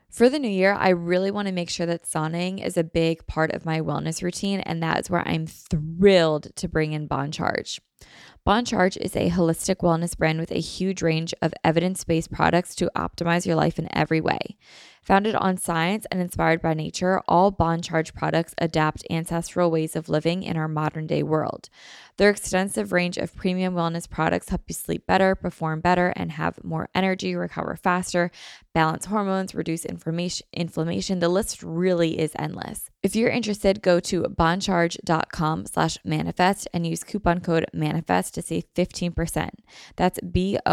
For the new year, I really want to make sure that sauning is a big part of my wellness routine, and that's where I'm thrilled to bring in Bon Charge. Bon Charge is a holistic wellness brand with a huge range of evidence-based products to optimize your life in every way. Founded on science and inspired by nature, all Bon Charge products adapt ancestral ways of living in our modern-day world. Their extensive range of premium wellness products help you sleep better, perform better, and have more energy, recover faster, balance hormones, reduce inflammation. The list really is endless. If you're interested, go to boncharge.com/manifest and use coupon code manifest to save 15%. That's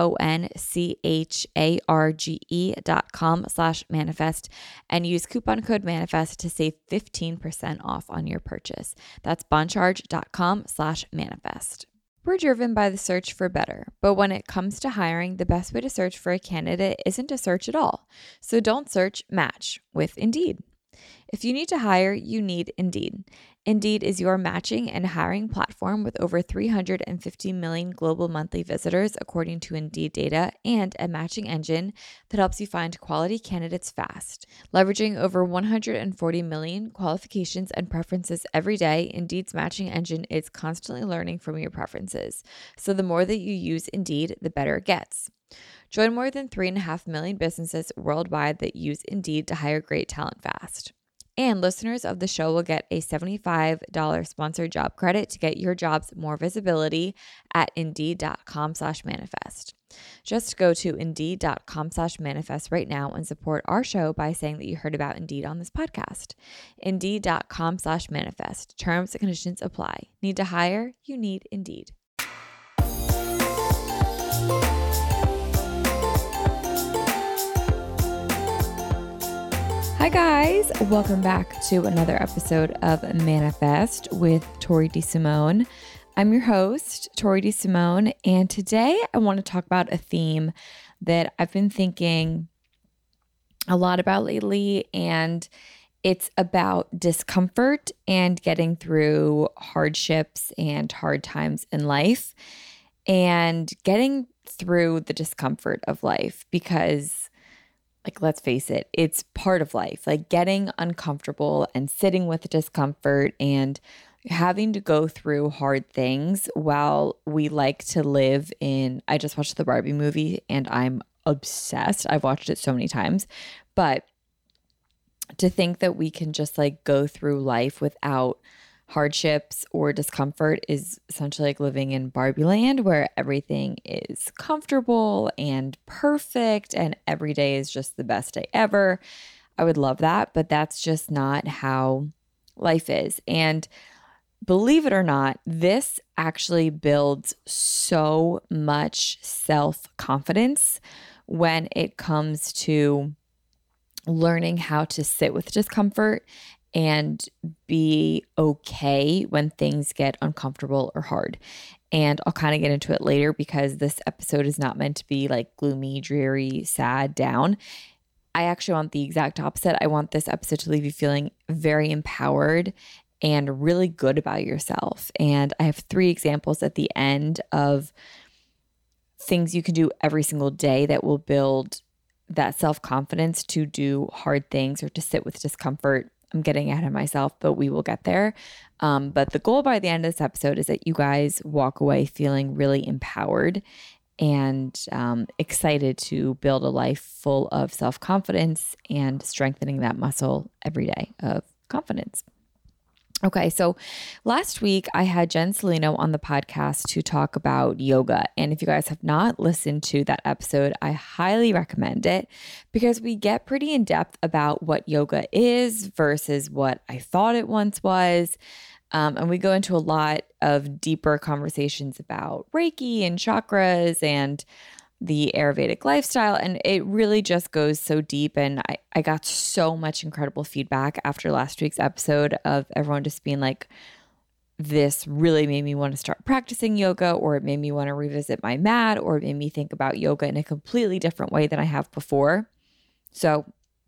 boncharge.com/manifest and use coupon code manifest to save 15% off on your purchase. That's boncharge.com/manifest. We're driven by the search for better, but when it comes to hiring, the best way to search for a candidate isn't to search at all. So don't search, match with Indeed. If you need to hire, you need Indeed. Indeed is your matching and hiring platform with over 350 million global monthly visitors, according to Indeed data, and a matching engine that helps you find quality candidates fast. Leveraging over 140 million qualifications and preferences every day, Indeed's matching engine is constantly learning from your preferences. So the more that you use Indeed, the better it gets. Join more than 3.5 million businesses worldwide that use Indeed to hire great talent fast. And listeners of the show will get a $75 sponsored job credit to get your jobs more visibility at Indeed.com/manifest. Just go to Indeed.com/manifest right now and support our show by saying that you heard about Indeed on this podcast. Indeed.com/manifest. Terms and conditions apply. Need to hire? You need Indeed. Hi guys, welcome back to another episode of Manifest with Tori DeSimone. I'm your host, Tori DeSimone, and today I want to talk about a theme that I've been thinking a lot about lately, and it's about discomfort and getting through hardships and hard times in life and getting through the discomfort of life because let's face it, it's part of life. Getting uncomfortable and sitting with discomfort and having to go through hard things while we like to live in. I just watched the Barbie movie and I'm obsessed. I've watched it so many times. But to think that we can just go through life without hardships or discomfort is essentially like living in Barbie land, where everything is comfortable and perfect and every day is just the best day ever. I would love that, but that's just not how life is. And believe it or not, this actually builds so much self-confidence when it comes to learning how to sit with discomfort and be okay when things get uncomfortable or hard. And I'll kind of get into it later because this episode is not meant to be gloomy, dreary, sad, down. I actually want the exact opposite. I want this episode to leave you feeling very empowered and really good about yourself. And I have 3 examples at the end of things you can do every single day that will build that self-confidence to do hard things or to sit with discomfort. I'm getting ahead of myself, but we will get there. But the goal by the end of this episode is that you guys walk away feeling really empowered and excited to build a life full of self-confidence and strengthening that muscle every day of confidence. Okay, so last week I had Jen Salino on the podcast to talk about yoga. And if you guys have not listened to that episode, I highly recommend it because we get pretty in depth about what yoga is versus what I thought it once was. And we go into a lot of deeper conversations about Reiki and chakras and the Ayurvedic lifestyle. And it really just goes so deep. And I got so much incredible feedback after last week's episode of everyone just being like, this really made me want to start practicing yoga, or it made me want to revisit my mat, or it made me think about yoga in a completely different way than I have before. So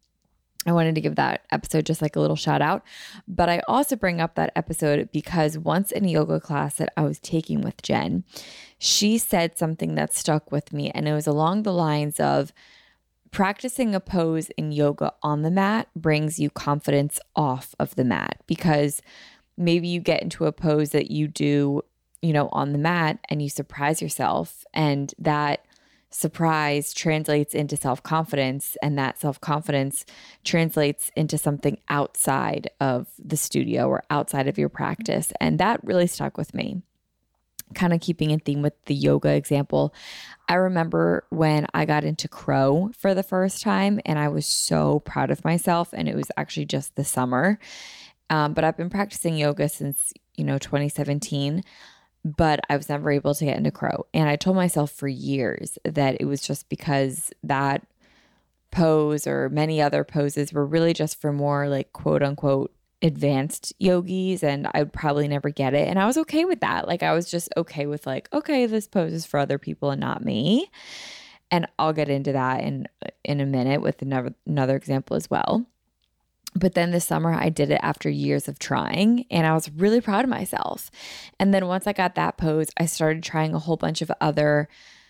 I wanted to give that episode just a little shout out. But I also bring up that episode because once in a yoga class that I was taking with Jen, she said something that stuck with me. And it was along the lines of practicing a pose in yoga on the mat brings you confidence off of the mat, because maybe you get into a pose that you do, on the mat, and you surprise yourself, and that surprise translates into self-confidence, and that self-confidence translates into something outside of the studio or outside of your practice. And that really stuck with me. Kind of keeping in theme with the yoga example, I remember when I got into crow for the first time, and I was so proud of myself, and it was actually just the summer. But I've been practicing yoga since, 2017, but I was never able to get into crow. And I told myself for years that it was just because that pose or many other poses were really just for more like quote unquote advanced yogis, and I would probably never get it. And I was okay with that. Like, I was just okay with like, okay, this pose is for other people and not me. And I'll get into that in a minute with another example as well. But then this summer I did it after years of trying, and I was really proud of myself. And then once I got that pose, I started trying a whole bunch of other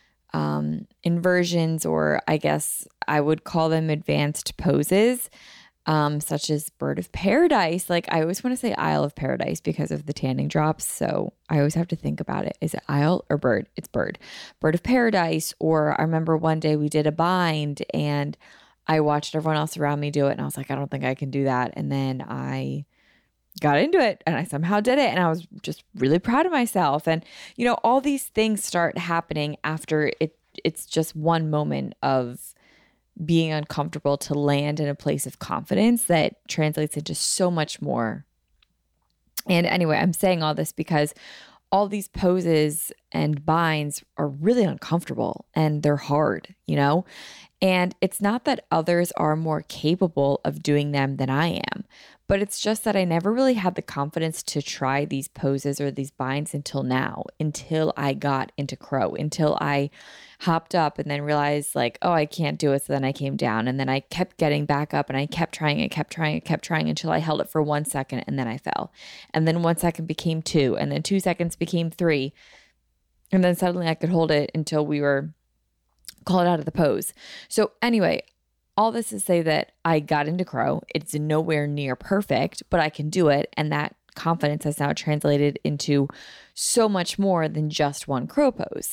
inversions, or I guess I would call them advanced poses, such as Bird of Paradise. Like, I always want to say Isle of Paradise because of the tanning drops. So I always have to think about it. Is it Isle or Bird? It's Bird. Bird of Paradise. Or I remember one day we did a bind, and I watched everyone else around me do it, and I was like, I don't think I can do that. And then I got into it, and I somehow did it, and I was just really proud of myself. And, all these things start happening after it's just one moment of being uncomfortable to land in a place of confidence that translates into so much more. And anyway, I'm saying all this because all these poses and binds are really uncomfortable, and they're hard, And it's not that others are more capable of doing them than I am, but it's just that I never really had the confidence to try these poses or these binds until now, until I got into crow, until I hopped up and then realized like, oh, I can't do it. So then I came down, and then I kept getting back up, and I kept trying until I held it for 1 second, and then I fell. And then 1 second became 2, and then 2 seconds became 3. And then suddenly I could hold it until we were called out of the pose. So anyway, all this to say that I got into crow. It's nowhere near perfect, but I can do it. And that confidence has now translated into so much more than just one crow pose.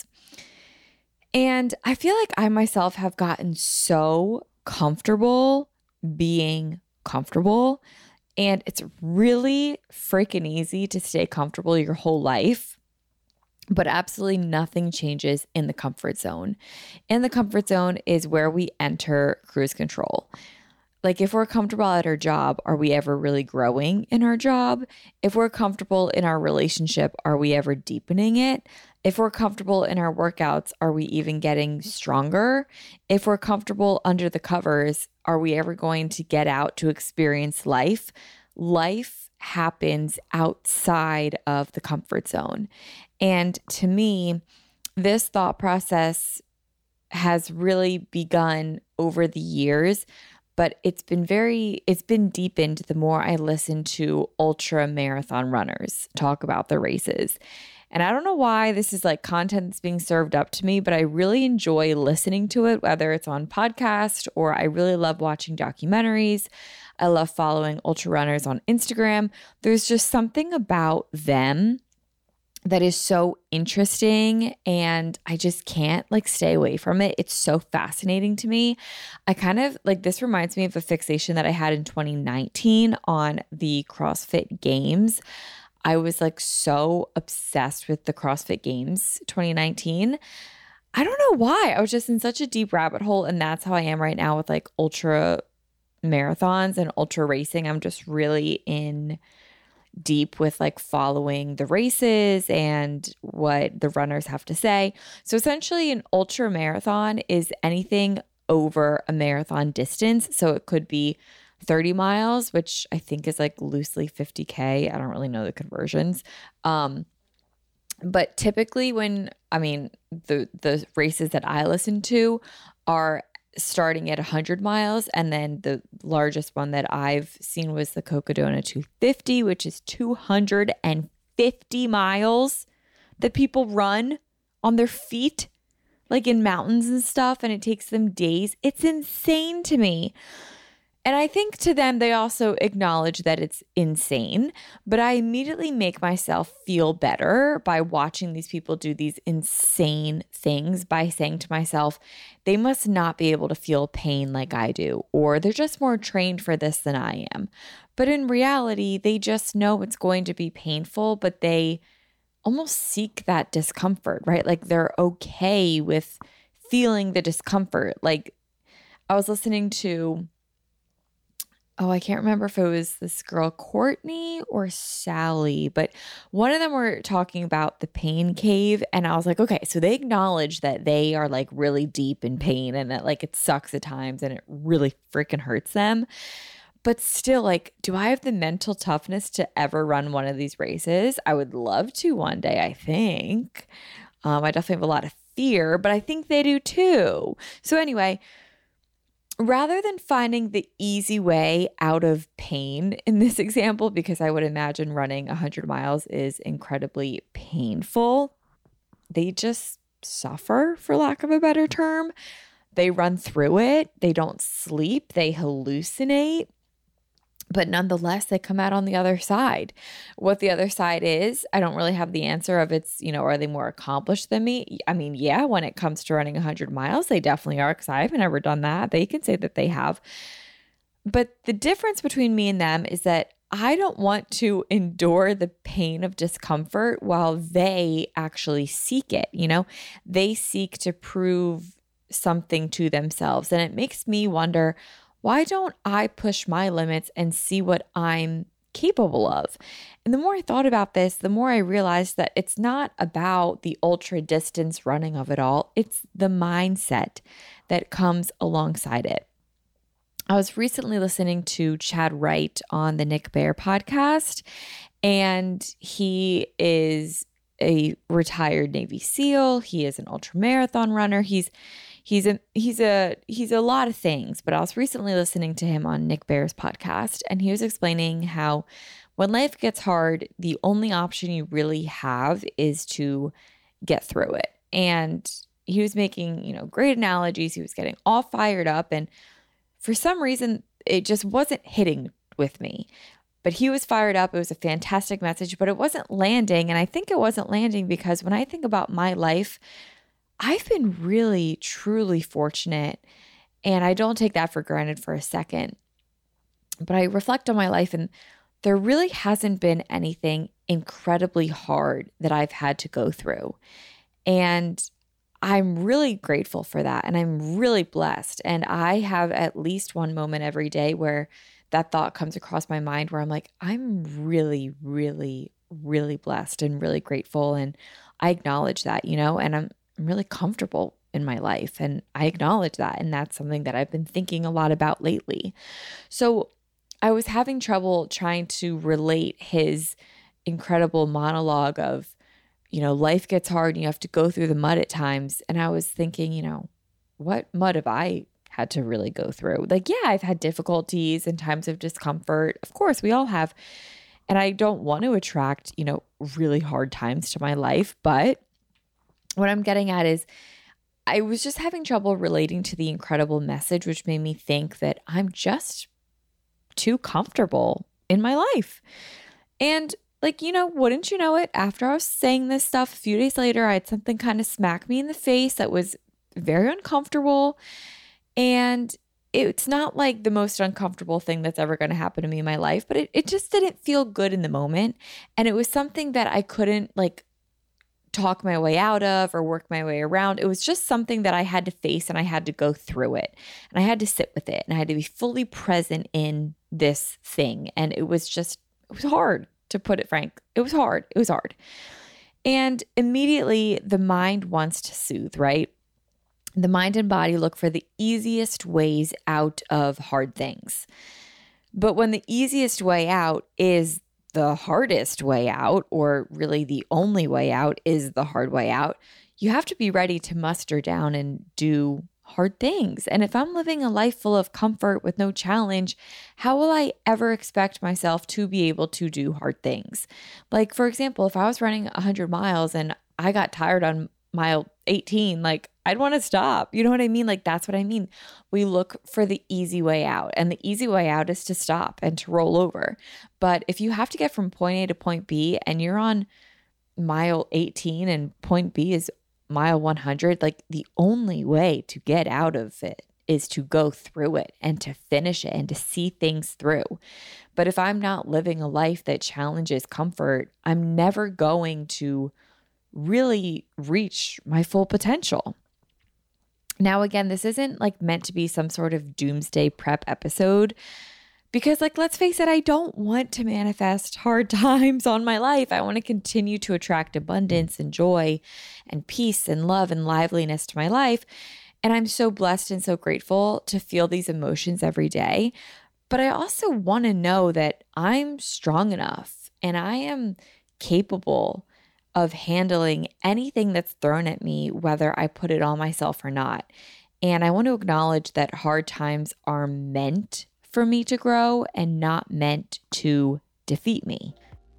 And I feel like I myself have gotten so comfortable being comfortable. And it's really freaking easy to stay comfortable your whole life. But absolutely nothing changes in the comfort zone. In the comfort zone is where we enter cruise control. Like, if we're comfortable at our job, are we ever really growing in our job? If we're comfortable in our relationship, are we ever deepening it? If we're comfortable in our workouts, are we even getting stronger? If we're comfortable under the covers, are we ever going to get out to experience life? Life happens outside of the comfort zone. And to me, this thought process has really begun over the years, but it's been deepened the more I listen to ultra marathon runners talk about the races. And I don't know why this is like content that's being served up to me, but I really enjoy listening to it, whether it's on podcast or I really love watching documentaries. I love following ultra runners on Instagram. There's just something about them that is so interesting, and I just can't like stay away from it. It's so fascinating to me. I kind of like, this reminds me of a fixation that I had in 2019 on the CrossFit Games. I was like so obsessed with the CrossFit Games 2019. I don't know why. I was just in such a deep rabbit hole, and that's how I am right now with like ultra marathons and ultra racing. I'm just really in deep with like following the races and what the runners have to say. So essentially an ultra marathon is anything over a marathon distance. So it could be 30 miles, which I think is like loosely 50K. I don't really know the conversions. But typically the races that I listen to are starting at 100 miles. And then the largest one that I've seen was the Cocodona 250, which is 250 miles that people run on their feet. like in mountains and stuff, and it takes them days. It's insane to me. And I think to them, they also acknowledge that it's insane, but I immediately make myself feel better by watching these people do these insane things by saying to myself, they must not be able to feel pain like I do, or they're just more trained for this than I am. But in reality, they just know it's going to be painful, but they almost seek that discomfort, right? Like they're okay with feeling the discomfort. Like I was listening to, I can't remember if it was this girl, Courtney or Sally, but one of them were talking about the pain cave. And I was like, okay, so they acknowledge that they are like really deep in pain and that like it sucks at times and it really freaking hurts them. But still, like, do I have the mental toughness to ever run one of these races? I would love to one day, I think. I definitely have a lot of fear, but I think they do too. So anyway, rather than finding the easy way out of pain in this example, because I would imagine running 100 miles is incredibly painful, they just suffer, for lack of a better term. They run through it. They don't sleep. They hallucinate. But nonetheless, they come out on the other side. What the other side is, I don't really have the answer of it's, are they more accomplished than me? I mean, yeah, when it comes to running 100 miles, they definitely are, because I've never done that. They can say that they have. But the difference between me and them is that I don't want to endure the pain of discomfort while they actually seek it. They seek to prove something to themselves. And it makes me wonder, why don't I push my limits and see what I'm capable of? And the more I thought about this, the more I realized that it's not about the ultra distance running of it all. It's the mindset that comes alongside it. I was recently listening to Chad Wright on the Nick Bare podcast, and he is a retired Navy SEAL. He is an ultramarathon runner. He's a lot of things, but I was recently listening to him on Nick Bare's podcast, and he was explaining how when life gets hard, the only option you really have is to get through it. And he was making, great analogies. He was getting all fired up, and for some reason, it just wasn't hitting with me. But he was fired up. It was a fantastic message, but it wasn't landing. And I think it wasn't landing because when I think about my life, I've been really, truly fortunate, and I don't take that for granted for a second. But I reflect on my life, and there really hasn't been anything incredibly hard that I've had to go through. And I'm really grateful for that, and I'm really blessed. And I have at least one moment every day where that thought comes across my mind where I'm like, I'm really, really, really blessed and really grateful. And I acknowledge that, and I'm really comfortable in my life. And I acknowledge that. And that's something that I've been thinking a lot about lately. So I was having trouble trying to relate his incredible monologue of, life gets hard and you have to go through the mud at times. And I was thinking, what mud have I had to really go through? Like, yeah, I've had difficulties and times of discomfort. Of course, we all have. And I don't want to attract, really hard times to my life. But what I'm getting at is I was just having trouble relating to the incredible message, which made me think that I'm just too comfortable in my life. And wouldn't you know it, after I was saying this stuff, a few days later, I had something kind of smack me in the face that was very uncomfortable. And it's not like the most uncomfortable thing that's ever going to happen to me in my life, but it just didn't feel good in the moment. And it was something that I couldn't talk my way out of or work my way around. It was just something that I had to face, and I had to go through it, and I had to sit with it, and I had to be fully present in this thing. And it was hard, to put it frank. It was hard. And immediately the mind wants to soothe, right? The mind and body look for the easiest ways out of hard things. But when the easiest way out is the hardest way out, or really the only way out is the hard way out, you have to be ready to muster down and do hard things. And if I'm living a life full of comfort with no challenge, how will I ever expect myself to be able to do hard things? Like, for example, if I was running 100 miles and I got tired on mile 18, I'd want to stop. You know what I mean? Like, that's what I mean. We look for the easy way out, and the easy way out is to stop and to roll over. But if you have to get from point A to point B and you're on mile 18 and point B is mile 100, like the only way to get out of it is to go through it and to finish it and to see things through. But if I'm not living a life that challenges comfort, I'm never going to really reach my full potential. Now, again, this isn't like meant to be some sort of doomsday prep episode because, like, let's face it, I don't want to manifest hard times on my life. I want to continue to attract abundance and joy and peace and love and liveliness to my life. And I'm so blessed and so grateful to feel these emotions every day. But I also want to know that I'm strong enough and I am capable of handling anything that's thrown at me, whether I put it on myself or not. And I want to acknowledge that hard times are meant for me to grow and not meant to defeat me.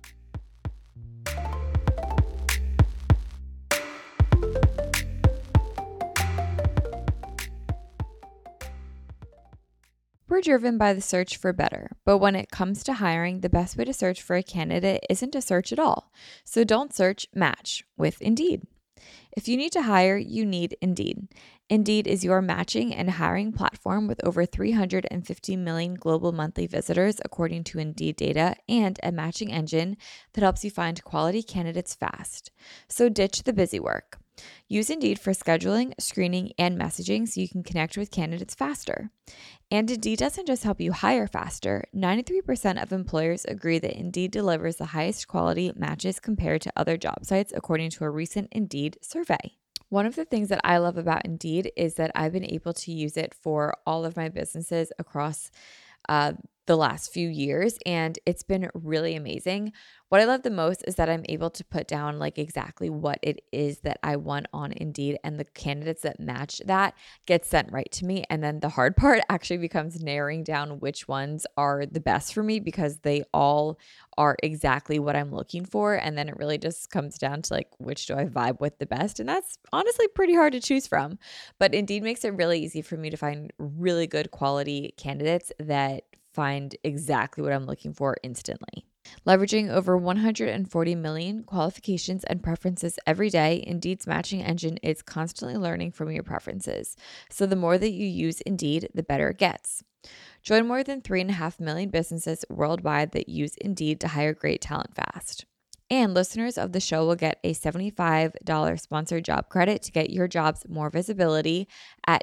We're driven by the search for better, but when it comes to hiring, the best way to search for a candidate isn't to search at all. So don't search, match with Indeed. If you need to hire, you need Indeed. Indeed is your matching and hiring platform with over 350 million global monthly visitors, according to Indeed data, and a matching engine that helps you find quality candidates fast. So ditch the busy work. Use Indeed for scheduling, screening, and messaging so you can connect with candidates faster. And Indeed doesn't just help you hire faster. 93% of employers agree that Indeed delivers the highest quality matches compared to other job sites, according to a recent Indeed survey. One of the things that I love about Indeed is that I've been able to use it for all of my businesses across the last few years, and it's been really amazing. What I love the most is that I'm able to put down like exactly what it is that I want on Indeed, and the candidates that match that get sent right to me. And then the hard part actually becomes narrowing down which ones are the best for me, because they all are exactly what I'm looking for. And then it really just comes down to like, which do I vibe with the best? And that's honestly pretty hard to choose from. But Indeed makes it really easy for me to find really good quality candidates that find exactly what I'm looking for instantly. Leveraging over 140 million qualifications and preferences every day, Indeed's matching engine is constantly learning from your preferences. So the more that you use Indeed, the better it gets. Join more than 3.5 million businesses worldwide that use Indeed to hire great talent fast. And listeners of the show will get a $75 sponsored job credit to get your jobs more visibility at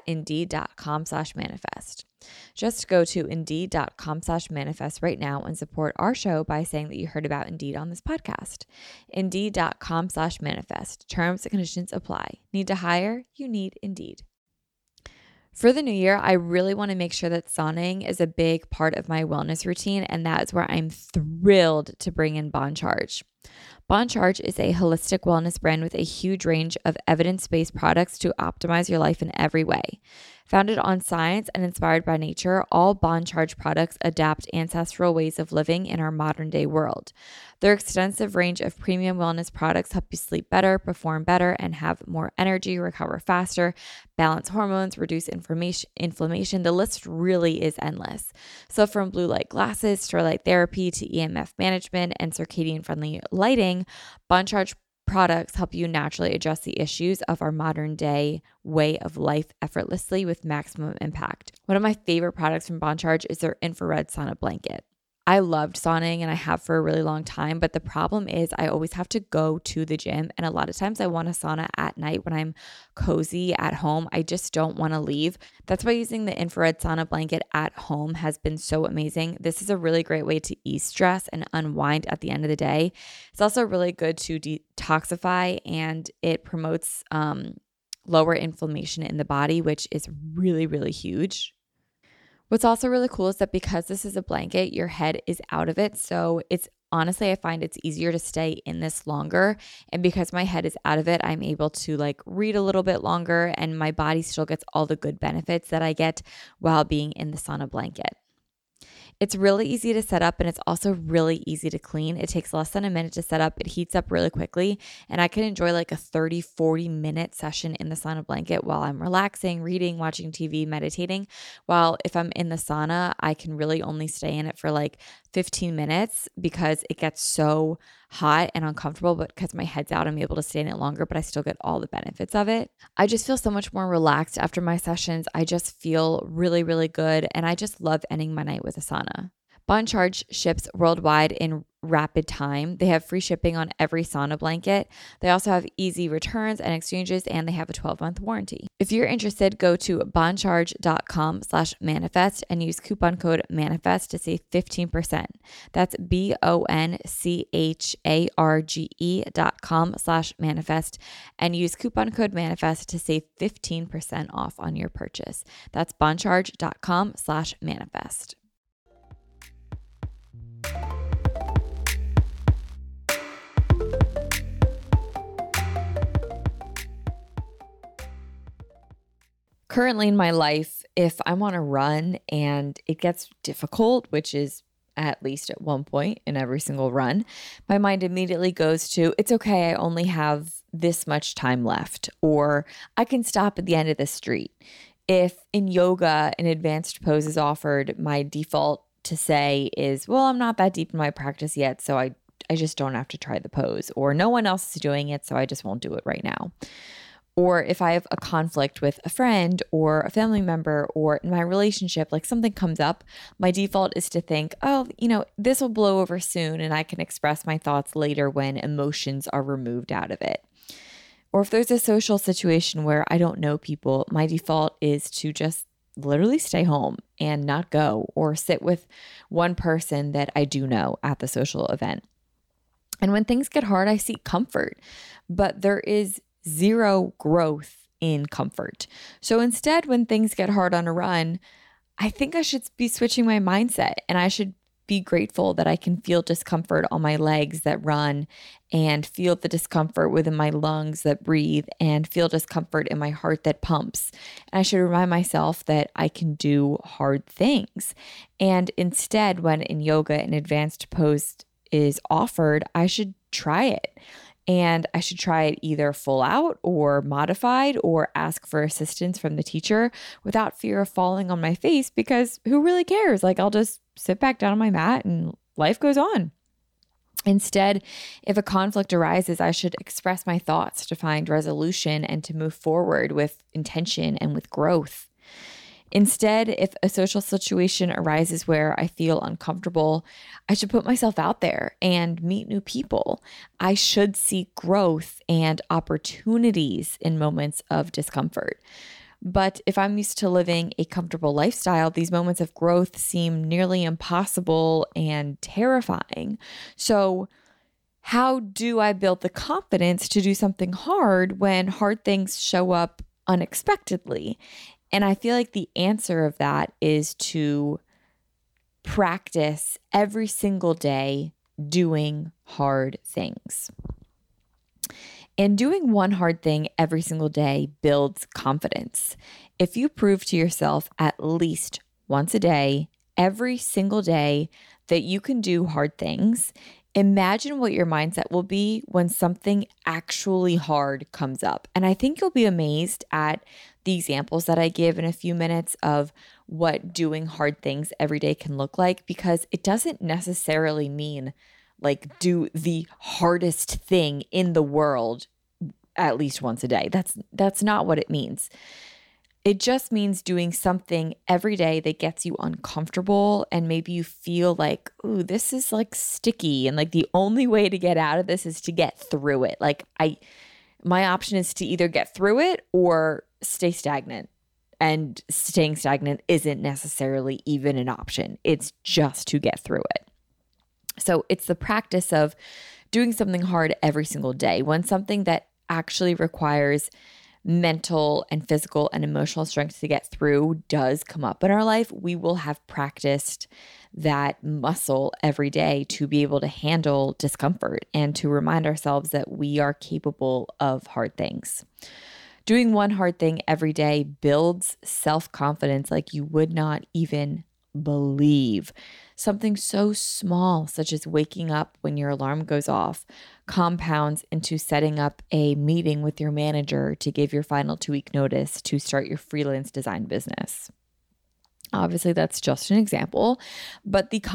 Indeed.com/manifest. Just go to Indeed.com/manifest right now and support our show by saying that you heard about Indeed on this podcast. Indeed.com/manifest. Terms and conditions apply. Need to hire? You need Indeed. For the new year, I really want to make sure that sauning is a big part of my wellness routine, and that is where I'm thrilled to bring in Bon Charge. Bon Charge is a holistic wellness brand with a huge range of evidence-based products to optimize your life in every way. Founded on science and inspired by nature, all Bon Charge products adapt ancestral ways of living in our modern-day world. Their extensive range of premium wellness products help you sleep better, perform better, and have more energy, recover faster, balance hormones, reduce inflammation. The list really is endless. So from blue light glasses to light therapy to EMF management and circadian-friendly lighting, Bon Charge products help you naturally address the issues of our modern day way of life effortlessly with maximum impact. One of my favorite products from Bon Charge is their infrared sauna blanket. I loved sauning and I have for a really long time, but the problem is I always have to go to the gym, and a lot of times I want a sauna at night when I'm cozy at home. I just don't want to leave. That's why using the infrared sauna blanket at home has been so amazing. This is a really great way to ease stress and unwind at the end of the day. It's also really good to detoxify, and it promotes lower inflammation in the body, which is really, really huge. What's also really cool is that because this is a blanket, your head is out of it. So it's honestly, I find it's easier to stay in this longer. And because my head is out of it, I'm able to like read a little bit longer, and my body still gets all the good benefits that I get while being in the sauna blanket. It's really easy to set up and it's also really easy to clean. It takes less than a minute to set up. It heats up really quickly and I can enjoy like a 30, 40-minute session in the sauna blanket while I'm relaxing, reading, watching TV, meditating. While if I'm in the sauna, I can really only stay in it for like 15 minutes because it gets so hot and uncomfortable, but because my head's out, I'm able to stay in it longer, but I still get all the benefits of it. I just feel so much more relaxed after my sessions. I just feel really, really good. And I just love ending my night with a sauna. Bon Charge ships worldwide in rapid time. They have free shipping on every sauna blanket. They also have easy returns and exchanges, and they have a 12-month warranty. If you're interested, go to boncharge.com/manifest and use coupon code manifest to save 15%. That's boncharge.com/manifest and use coupon code manifest to save 15% off on your purchase. That's boncharge.com/manifest. Currently in my life, if I'm on a run and it gets difficult, which is at least at one point in every single run, my mind immediately goes to, it's okay, I only have this much time left, or I can stop at the end of the street. If in yoga an advanced pose is offered, my default to say is, well, I'm not that deep in my practice yet, so I just don't have to try the pose, or no one else is doing it, so I just won't do it right now. Or if I have a conflict with a friend or a family member or in my relationship, like something comes up, my default is to think, oh, this will blow over soon and I can express my thoughts later when emotions are removed out of it. Or if there's a social situation where I don't know people, my default is to just literally stay home and not go or sit with one person that I do know at the social event. And when things get hard, I seek comfort, but there is zero growth in comfort. So instead, when things get hard on a run, I think I should be switching my mindset and I should be grateful that I can feel discomfort on my legs that run and feel the discomfort within my lungs that breathe and feel discomfort in my heart that pumps. And I should remind myself that I can do hard things. And instead, when in yoga an advanced pose is offered, I should try it. And I should try it either full out or modified or ask for assistance from the teacher without fear of falling on my face, because who really cares? Like, I'll just sit back down on my mat and life goes on. Instead, if a conflict arises, I should express my thoughts to find resolution and to move forward with intention and with growth. Instead, if a social situation arises where I feel uncomfortable, I should put myself out there and meet new people. I should seek growth and opportunities in moments of discomfort. But if I'm used to living a comfortable lifestyle, these moments of growth seem nearly impossible and terrifying. So, how do I build the confidence to do something hard when hard things show up unexpectedly? And I feel like the answer of that is to practice every single day doing hard things. And doing one hard thing every single day builds confidence. If you prove to yourself at least once a day, every single day, that you can do hard things, imagine what your mindset will be when something actually hard comes up. And I think you'll be amazed at the examples that I give in a few minutes of what doing hard things every day can look like, because it doesn't necessarily mean like do the hardest thing in the world at least once a day. That's not what it means. It just means doing something every day that gets you uncomfortable and maybe you feel like, ooh, this is like sticky and like the only way to get out of this is to get through it. Like my option is to either get through it or stay stagnant. And staying stagnant isn't necessarily even an option. It's just to get through it. So it's the practice of doing something hard every single day. When something that actually requires mental and physical and emotional strength to get through does come up in our life, we will have practiced that muscle every day to be able to handle discomfort and to remind ourselves that we are capable of hard things. Doing one hard thing every day builds self-confidence like you would not even believe. Something so small, such as waking up when your alarm goes off, compounds into setting up a meeting with your manager to give your final 2-week notice to start your freelance design business. Obviously, that's just an example, but the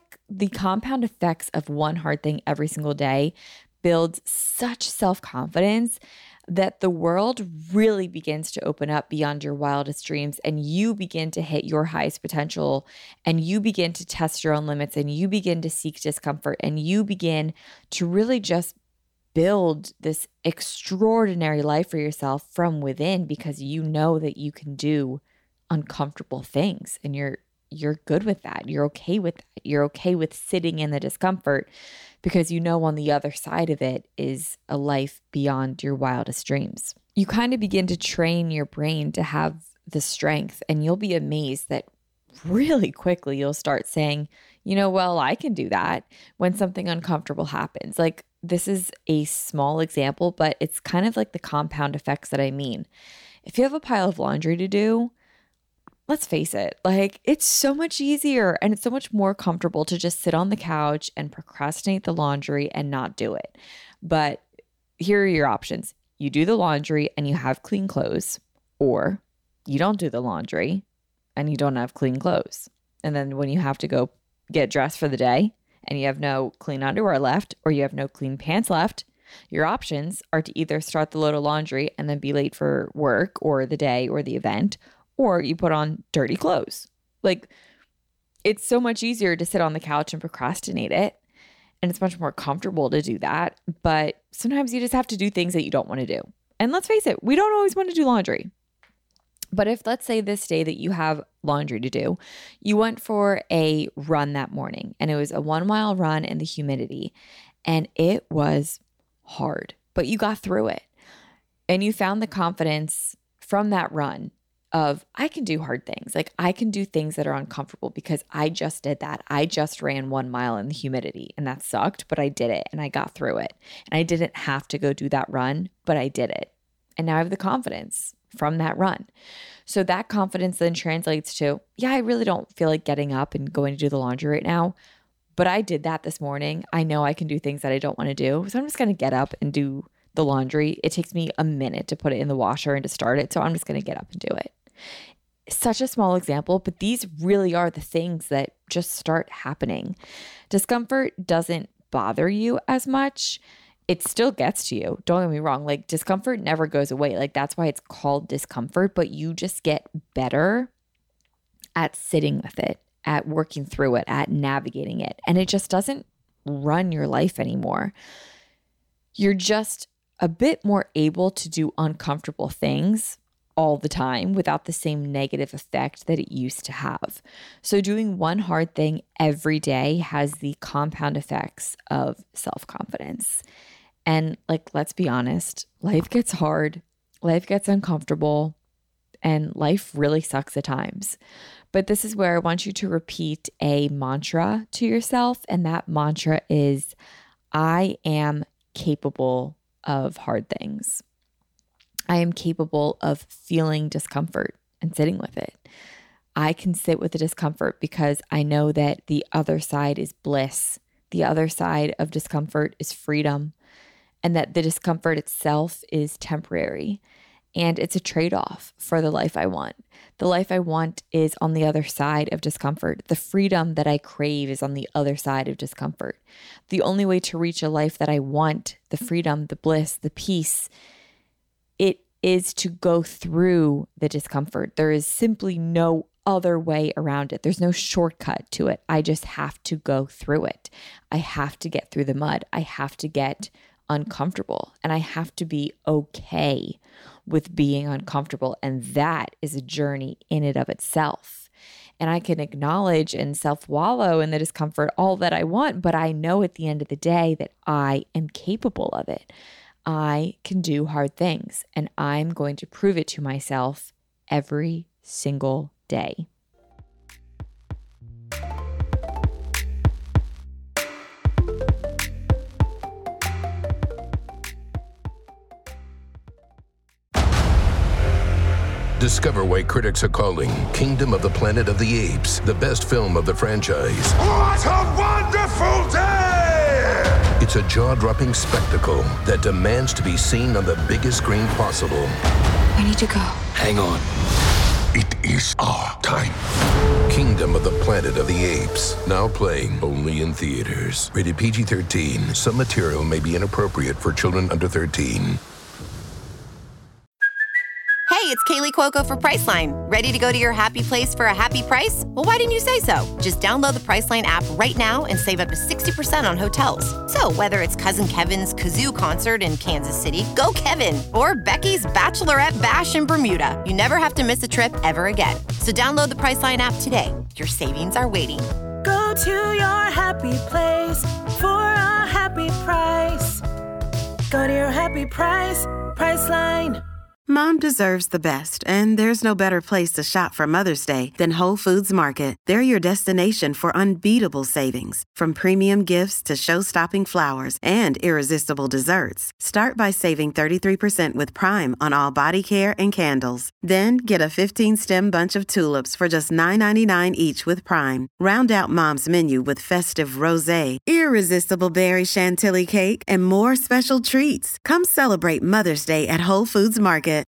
compound effects of one hard thing every single day builds such self-confidence that the world really begins to open up beyond your wildest dreams, and you begin to hit your highest potential, and you begin to test your own limits, and you begin to seek discomfort, and you begin to really just build this extraordinary life for yourself from within, because you know that you can do uncomfortable things, and you're good with that. You're okay with that. You're okay with sitting in the discomfort because you know on the other side of it is a life beyond your wildest dreams. You kind of begin to train your brain to have the strength, and you'll be amazed that really quickly you'll start saying, well, I can do that when something uncomfortable happens. Like, this is a small example, but it's kind of like the compound effects that I mean. If you have a pile of laundry to do, let's face it, like, it's so much easier and it's so much more comfortable to just sit on the couch and procrastinate the laundry and not do it. But here are your options. You do the laundry and you have clean clothes, or you don't do the laundry and you don't have clean clothes. And then when you have to go get dressed for the day and you have no clean underwear left, or you have no clean pants left, your options are to either start the load of laundry and then be late for work or the day or the event, or you put on dirty clothes. Like, it's so much easier to sit on the couch and procrastinate it. And it's much more comfortable to do that. But sometimes you just have to do things that you don't want to do. And let's face it, we don't always want to do laundry. But if, let's say, this day that you have laundry to do, you went for a run that morning, and it was a 1-mile run in the humidity, and it was hard, but you got through it. And you found the confidence from that run of, I can do hard things. Like, I can do things that are uncomfortable because I just did that. I just ran 1 mile in the humidity, and that sucked, but I did it and I got through it. And I didn't have to go do that run, but I did it. And now I have the confidence from that run. So that confidence then translates to, I really don't feel like getting up and going to do the laundry right now, but I did that this morning. I know I can do things that I don't want to do. So I'm just going to get up and do the laundry. It takes me a minute to put it in the washer and to start it. So I'm just going to get up and do it. Such a small example, but these really are the things that just start happening. Discomfort doesn't bother you as much. It still gets to you. Don't get me wrong. Like, discomfort never goes away. Like, that's why it's called discomfort, but you just get better at sitting with it, at working through it, at navigating it. And it just doesn't run your life anymore. You're just a bit more able to do uncomfortable things all the time without the same negative effect that it used to have. So doing one hard thing every day has the compound effects of self-confidence. And, like, let's be honest, life gets hard, life gets uncomfortable, and life really sucks at times. But this is where I want you to repeat a mantra to yourself. And that mantra is, I am capable of hard things. I am capable of feeling discomfort and sitting with it. I can sit with the discomfort because I know that the other side is bliss. The other side of discomfort is freedom, and that the discomfort itself is temporary. And it's a trade-off for the life I want. The life I want is on the other side of discomfort. The freedom that I crave is on the other side of discomfort. The only way to reach a life that I want, the freedom, the bliss, the peace, it is to go through the discomfort. There is simply no other way around it. There's no shortcut to it. I just have to go through it. I have to get through the mud. I have to get uncomfortable, and I have to be okay with being uncomfortable. And that is a journey in and of itself. And I can acknowledge and self-wallow in the discomfort all that I want, but I know at the end of the day that I am capable of it. I can do hard things, and I'm going to prove it to myself every single day. Discover why critics are calling Kingdom of the Planet of the Apes the best film of the franchise. What a wonderful day! It's a jaw-dropping spectacle that demands to be seen on the biggest screen possible. I need to go. Hang on. It is our time. Kingdom of the Planet of the Apes. Now playing only in theaters. Rated PG-13. Some material may be inappropriate for children under 13. Hey, it's Kaylee Cuoco for Priceline. Ready to go to your happy place for a happy price? Well, why didn't you say so? Just download the Priceline app right now and save up to 60% on hotels. So whether it's Cousin Kevin's Kazoo Concert in Kansas City, go Kevin, or Becky's Bachelorette Bash in Bermuda, you never have to miss a trip ever again. So download the Priceline app today. Your savings are waiting. Go to your happy place for a happy price. Go to your happy price, Priceline. Mom deserves the best, and there's no better place to shop for Mother's Day than Whole Foods Market. They're your destination for unbeatable savings, from premium gifts to show-stopping flowers and irresistible desserts. Start by saving 33% with Prime on all body care and candles. Then get a 15-stem bunch of tulips for just $9.99 each with Prime. Round out Mom's menu with festive rosé, irresistible berry chantilly cake, and more special treats. Come celebrate Mother's Day at Whole Foods Market.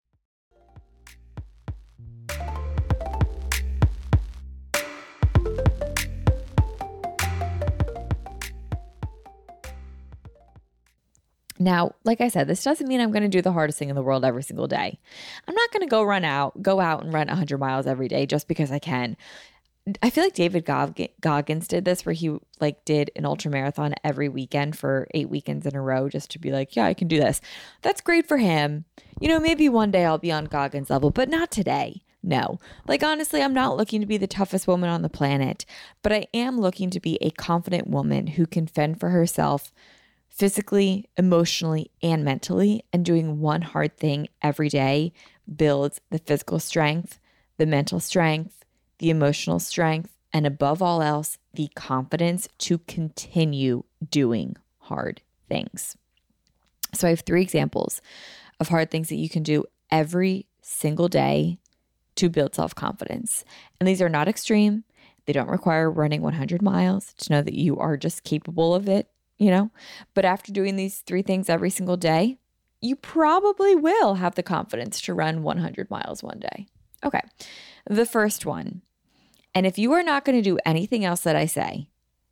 Now, like I said, this doesn't mean I'm going to do the hardest thing in the world every single day. I'm not going to go out and run 100 miles every day just because I can. I feel like David Goggins did this, where he did an ultra marathon every weekend for 8 weekends in a row just to be like, yeah, I can do this. That's great for him. Maybe one day I'll be on Goggins level, but not today. No. Honestly, I'm not looking to be the toughest woman on the planet, but I am looking to be a confident woman who can fend for herself physically, emotionally, and mentally, and doing one hard thing every day builds the physical strength, the mental strength, the emotional strength, and above all else, the confidence to continue doing hard things. So I have 3 examples of hard things that you can do every single day to build self-confidence. And these are not extreme. They don't require running 100 miles to know that you are just capable of it. But after doing these 3 things every single day, you probably will have the confidence to run 100 miles one day. Okay. The first one, and if you are not going to do anything else that I say,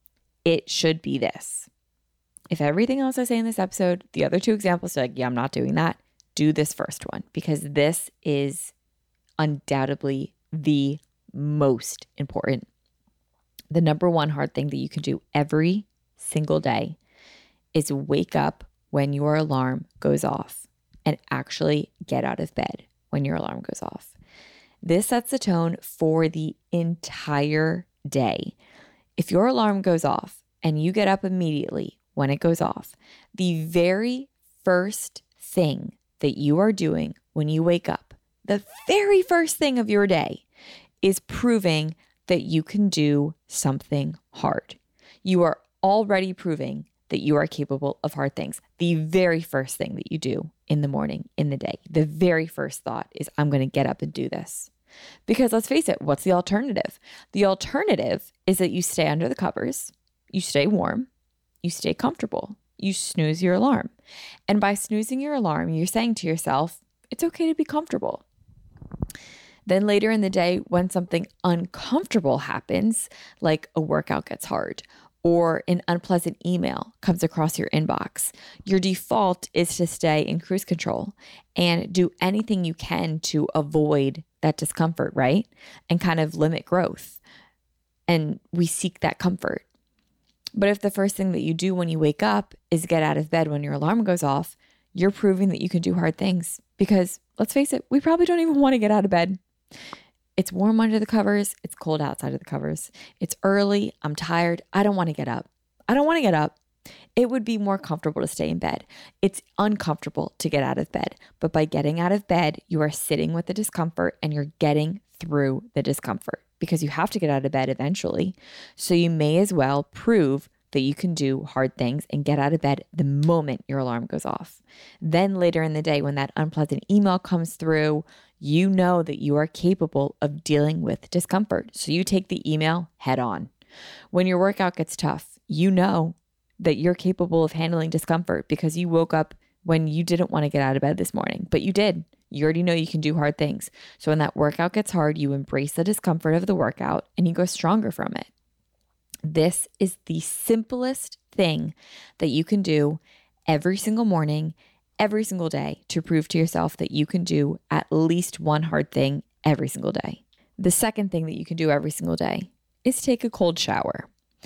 it should be this. If everything else I say in this episode, the other 2 examples are yeah, I'm not doing that, do this first one, because this is undoubtedly the most important. The number 1 hard thing that you can do every single day is wake up when your alarm goes off and actually get out of bed when your alarm goes off. This sets the tone for the entire day. If your alarm goes off and you get up immediately when it goes off, the very first thing that you are doing when you wake up, the very first thing of your day, is proving that you can do something hard. You are already proving that you are capable of hard things. The very first thing that you do in the morning, in the day, the very first thought is, I'm going to get up and do this. Because let's face it, what's the alternative? The alternative is that you stay under the covers, you stay warm, you stay comfortable, you snooze your alarm. And by snoozing your alarm, you're saying to yourself, it's okay to be comfortable. Then later in the day, when something uncomfortable happens, like a workout gets hard, or an unpleasant email comes across your inbox, your default is to stay in cruise control and do anything you can to avoid that discomfort, right? And kind of limit growth. And we seek that comfort. But if the first thing that you do when you wake up is get out of bed when your alarm goes off, you're proving that you can do hard things. Because let's face it, we probably don't even want to get out of bed. It's warm under the covers. It's cold outside of the covers. It's early. I'm tired. I don't want to get up. It would be more comfortable to stay in bed. It's uncomfortable to get out of bed. But by getting out of bed, you are sitting with the discomfort and you're getting through the discomfort, because you have to get out of bed eventually. So you may as well prove that you can do hard things and get out of bed the moment your alarm goes off. Then later in the day, when that unpleasant email comes through, you know that you are capable of dealing with discomfort. So you take the email head on. When your workout gets tough, you know that you're capable of handling discomfort because you woke up when you didn't want to get out of bed this morning, but you did. You already know you can do hard things. So when that workout gets hard, you embrace the discomfort of the workout and you go stronger from it. This is the simplest thing that you can do every single morning, every single day to prove to yourself that you can do at least one hard thing every single day. The second thing that you can do every single day is take a cold shower.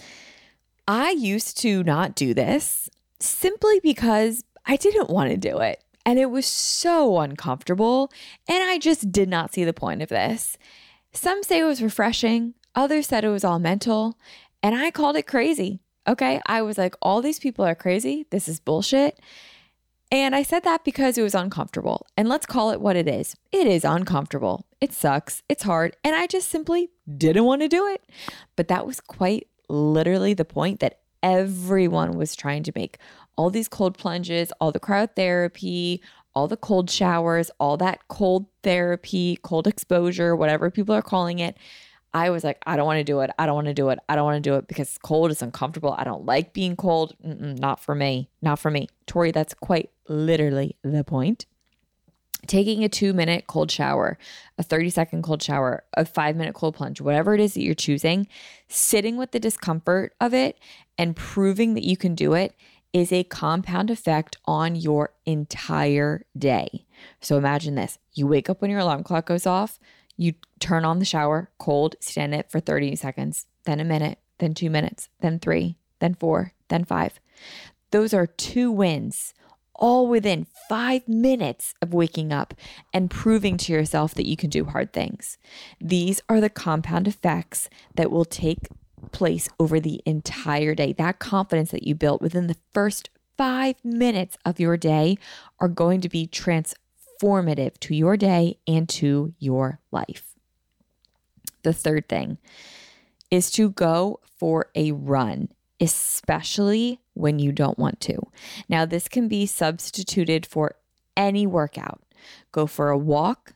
I used to not do this simply because I didn't want to do it. And it was so uncomfortable. And I just did not see the point of this. Some say it was refreshing. Others said it was all mental. And I called it crazy. Okay. I was like, all these people are crazy. This is bullshit. And I said that because it was uncomfortable. And let's call it what it is. It is uncomfortable. It sucks. It's hard. And I just simply didn't want to do it. But that was quite literally the point that everyone was trying to make. All these cold plunges, all the cryotherapy, all the cold showers, all that cold therapy, cold exposure, whatever people are calling it. I was like, I don't want to do it. I don't want to do it. I don't want to do it because cold is uncomfortable. I don't like being cold. Not for me. Not for me. Tori, that's quite literally the point. Taking a 2-minute cold shower, a 30-second cold shower, a 5-minute cold plunge, whatever it is that you're choosing, sitting with the discomfort of it and proving that you can do it is a compound effect on your entire day. So imagine this. You wake up when your alarm clock goes off, you turn on the shower, cold, stand it for 30 seconds, then a minute, then 2 minutes, then 3, then 4, then 5. Those are 2 wins, all within 5 minutes of waking up and proving to yourself that you can do hard things. These are the compound effects that will take place over the entire day. That confidence that you built within the first 5 minutes of your day are going to be transformative to your day and to your life. The third thing is to go for a run, especially when you don't want to. Now, this can be substituted for any workout. Go for a walk,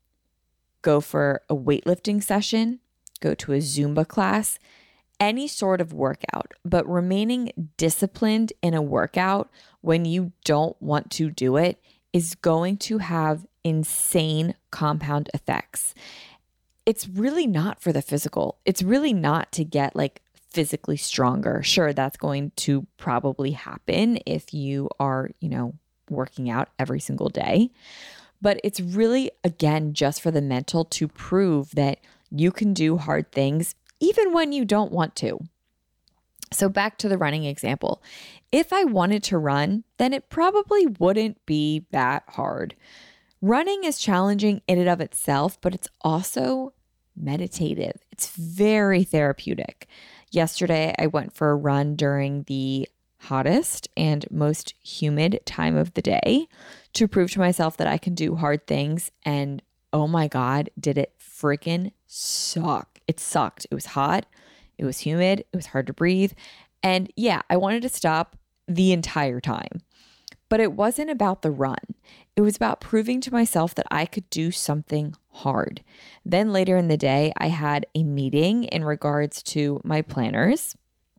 go for a weightlifting session, go to a Zumba class, any sort of workout, but remaining disciplined in a workout when you don't want to do it is going to have insane compound effects. It's really not for the physical. It's really not to get like physically stronger. Sure, that's going to probably happen if you are, working out every single day. But it's really, again, just for the mental to prove that you can do hard things even when you don't want to. So back to the running example. If I wanted to run, then it probably wouldn't be that hard. Running is challenging in and of itself, but it's also meditative. It's very therapeutic. Yesterday, I went for a run during the hottest and most humid time of the day to prove to myself that I can do hard things. And oh my God, did it freaking suck. It sucked. It was hot. It was humid. It was hard to breathe. And yeah, I wanted to stop the entire time. But it wasn't about the run. It was about proving to myself that I could do something hard. Then later in the day, I had a meeting in regards to my planners.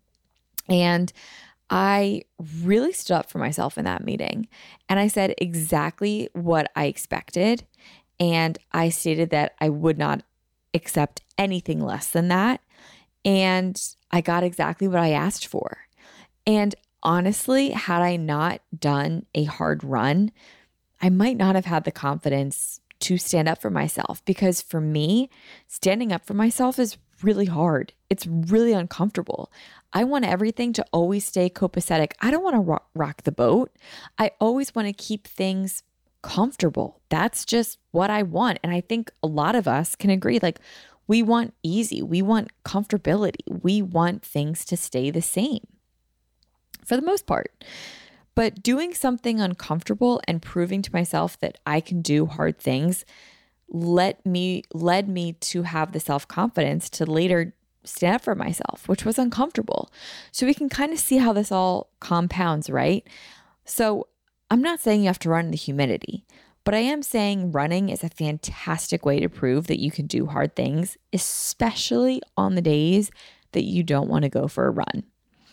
And I really stood up for myself in that meeting. And I said exactly what I expected. And I stated that I would not accept anything less than that. And I got exactly what I asked for. And honestly, had I not done a hard run, I might not have had the confidence to stand up for myself, because for me, standing up for myself is really hard. It's really uncomfortable. I want everything to always stay copacetic. I don't want to rock the boat. I always want to keep things comfortable. That's just what I want. And I think a lot of us can agree, like, we want easy. We want comfortability. We want things to stay the same for the most part. But doing something uncomfortable and proving to myself that I can do hard things led me to have the self-confidence to later stand up for myself, which was uncomfortable. So we can kind of see how this all compounds, right? So I'm not saying you have to run in the humidity, but I am saying running is a fantastic way to prove that you can do hard things, especially on the days that you don't want to go for a run.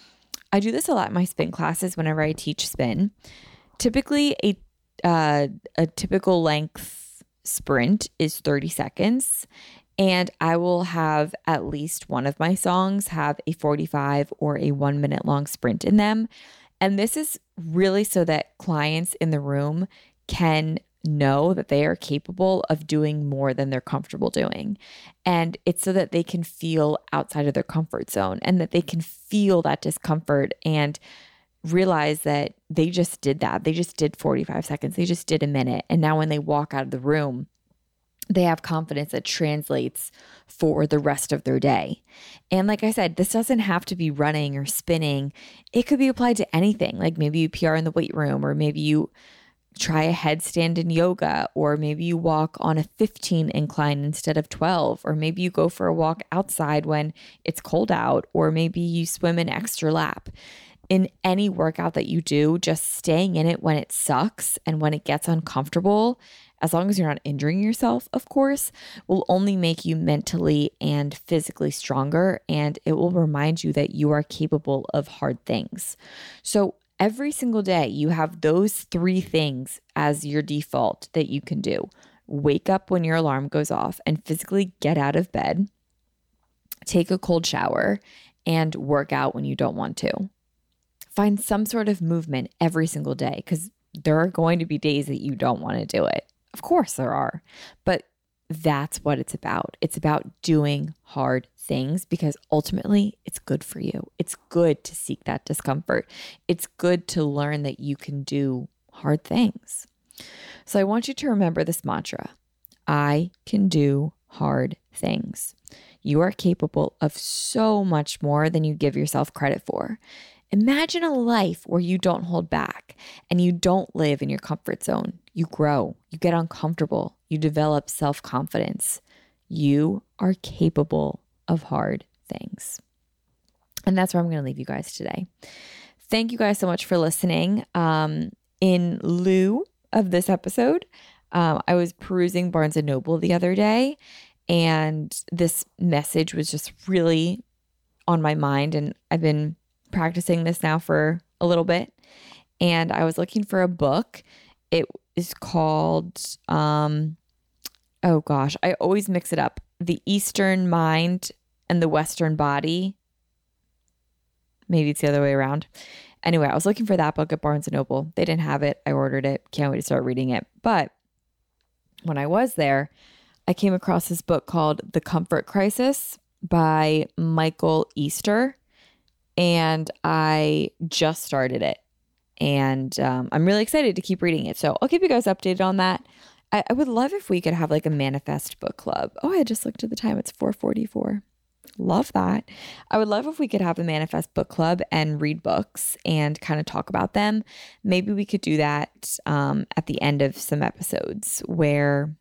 I do this a lot in my spin classes whenever I teach spin. Typically, a typical length sprint is 30 seconds, and I will have at least one of my songs have a 45 or a 1 minute long sprint in them. And this is really so that clients in the room can know that they are capable of doing more than they're comfortable doing. And it's so that they can feel outside of their comfort zone and that they can feel that discomfort and realize that they just did that. They just did 45 seconds. They just did a minute. And now when they walk out of the room, they have confidence that translates for the rest of their day. And like I said, this doesn't have to be running or spinning. It could be applied to anything. Like maybe you PR in the weight room, or maybe you try a headstand in yoga, or maybe you walk on a 15 incline instead of 12, or maybe you go for a walk outside when it's cold out, or maybe you swim an extra lap. In any workout that you do, just staying in it when it sucks and when it gets uncomfortable, as long as you're not injuring yourself, of course, will only make you mentally and physically stronger, and it will remind you that you are capable of hard things. So every single day, you have those 3 things as your default that you can do. Wake up when your alarm goes off and physically get out of bed, take a cold shower, and work out when you don't want to. Find some sort of movement every single day, because there are going to be days that you don't want to do it. Of course there are, but that's what it's about. It's about doing hard things because ultimately it's good for you. It's good to seek that discomfort. It's good to learn that you can do hard things. So I want you to remember this mantra: I can do hard things. You are capable of so much more than you give yourself credit for. Imagine a life where you don't hold back and you don't live in your comfort zone. You grow, you get uncomfortable, you develop self-confidence. You are capable of hard things. And that's where I'm going to leave you guys today. Thank you guys so much for listening. In lieu of this episode, I was perusing Barnes & Noble the other day, and this message was just really on my mind, and I've been practicing this now for a little bit, and I was looking for a book. It is called, I always mix it up. The Eastern Mind and the Western Body. Maybe it's the other way around. Anyway, I was looking for that book at Barnes & Noble. They didn't have it. I ordered it. Can't wait to start reading it. But when I was there, I came across this book called The Comfort Crisis by Michael Easter. And I just started it. And I'm really excited to keep reading it. So I'll keep you guys updated on that. I would love if we could have like a manifest book club. Oh, I just looked at the time. It's 4:44. Love that. I would love if we could have a manifest book club and read books and kind of talk about them. Maybe we could do that at the end of some episodes where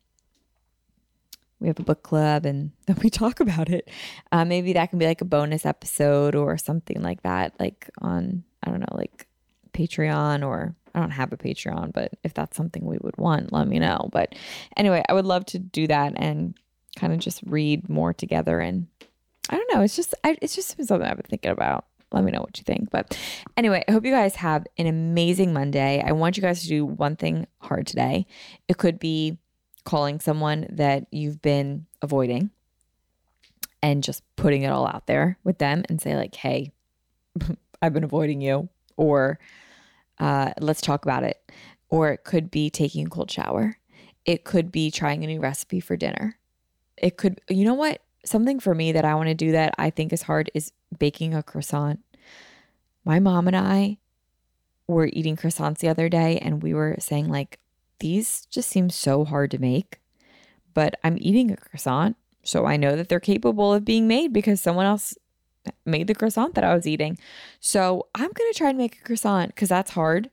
we have a book club and then we talk about it. Maybe that can be like a bonus episode or something like that, like on, I don't know, like Patreon, or I don't have a Patreon, but if that's something we would want, let me know. But anyway, I would love to do that and kind of just read more together. And I don't know, it's just something I've been thinking about. Let me know what you think. But anyway, I hope you guys have an amazing Monday. I want you guys to do one thing hard today. It could be calling someone that you've been avoiding and just putting it all out there with them and say like, hey, I've been avoiding you, or let's talk about it. Or it could be taking a cold shower. It could be trying a new recipe for dinner. It could, you know what? Something for me that I want to do that I think is hard is baking a croissant. My mom and I were eating croissants the other day, and we were saying like, these just seem so hard to make, but I'm eating a croissant, so I know that they're capable of being made because someone else made the croissant that I was eating. So I'm going to try and make a croissant because that's hard.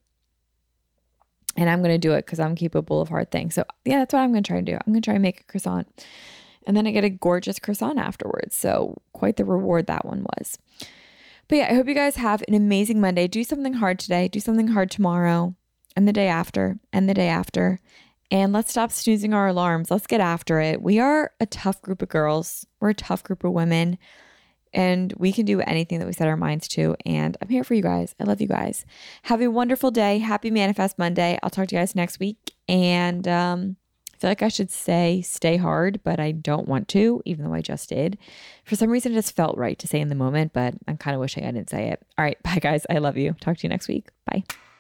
And I'm going to do it because I'm capable of hard things. So yeah, that's what I'm going to try and do. I'm going to try and make a croissant. And then I get a gorgeous croissant afterwards. So quite the reward that one was. But yeah, I hope you guys have an amazing Monday. Do something hard today. Do something hard tomorrow and the day after and the day after. And let's stop snoozing our alarms. Let's get after it. We are a tough group of girls. We're a tough group of women. And we can do anything that we set our minds to. And I'm here for you guys. I love you guys. Have a wonderful day. Happy Manifest Monday. I'll talk to you guys next week. And I feel like I should say stay hard, but I don't want to, even though I just did. For some reason, it just felt right to say in the moment, but I'm kind of wishing I didn't say it. All right. Bye, guys. I love you. Talk to you next week. Bye.